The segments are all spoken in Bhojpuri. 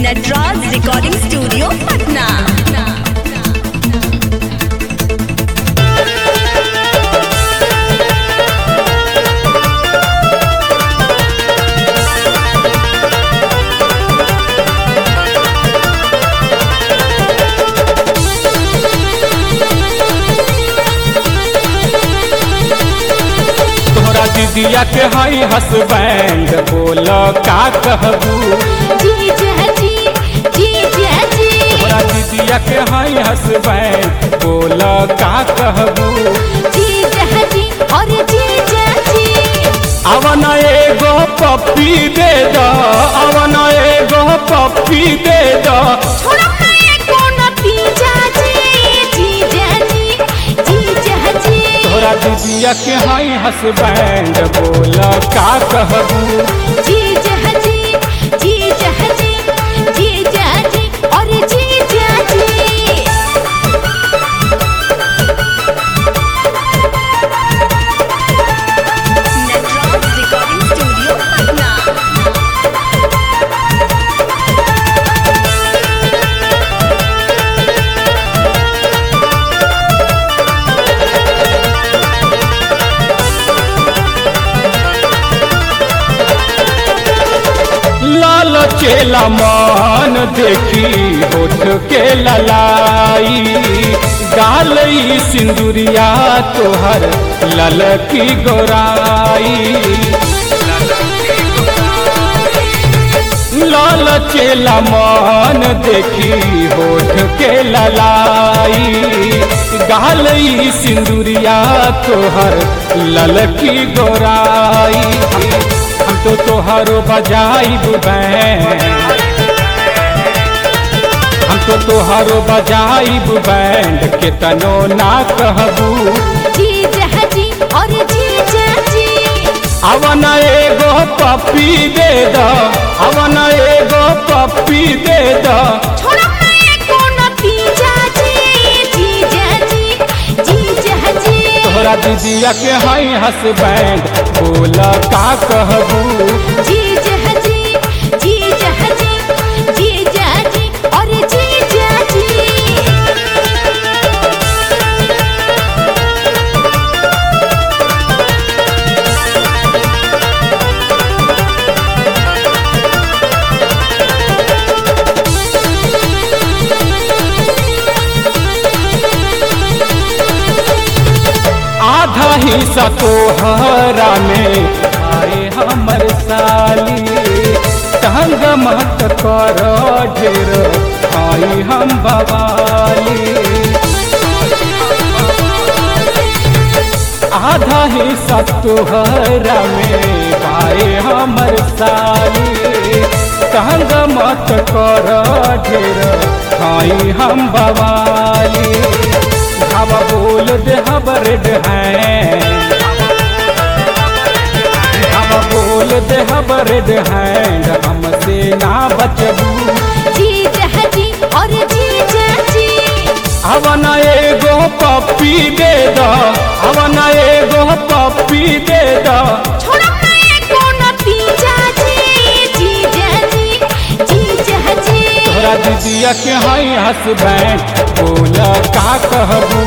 Nataraj recording studio Patna. दीदिया के हई हसबैंड बोल का कहबू तोरा दीदिया के हई हसबैंड बोल का कहबू अवन एगो पप्पी दे दो अवन एगो पप्पी दे दो तोरा दीदिया के हई हसबैंड बोल का कहबू नटराज रिकॉर्डिंग स्टूडियो पटना। लाल चेला मान देखी होठ के ललाई गाल सिंदूरिया तोहर ललकी गोराई लाल चेला मान देखी होठ के ललाई गाल सिंदूरिया तोहर ललकी गोराई हम तो तोहरो बजाई बैंड हम तो तोहरो बजाई बैंड केतनो ना कहबू अवन एगो पप्पी दे दो अवन एगो पप्पी दे दो तोहरा दीदिया के हई हसबैंड बोल का कहबू आधा हिस्सा तोहरा में आए हमर साली तंग मत कर ढेर आई हम बवाली आधा हिस्सा तोहरा में आए हमर साली तंग मत कर ढेर आई हम बवाली हवा बोल दे हबरेड है हवा बोल दे हबरेड हैंड हमसे ना बचबू अवन एगो पप्पी दे दो अवन एगो पप्पी दे दो तोरा दीदिया के हई हसबैंड बोल का कहबू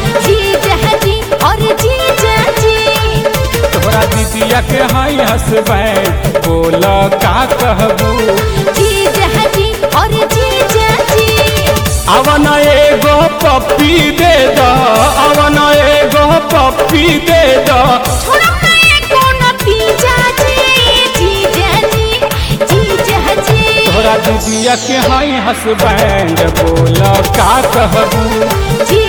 तोरा दीदिया के हई हसबैंड बोल का कहबू अवन एगो पप्पी दे दो अवन एगो पप्पी दे दो तोरा दीदिया के हई हसबैंड बोल का कहबू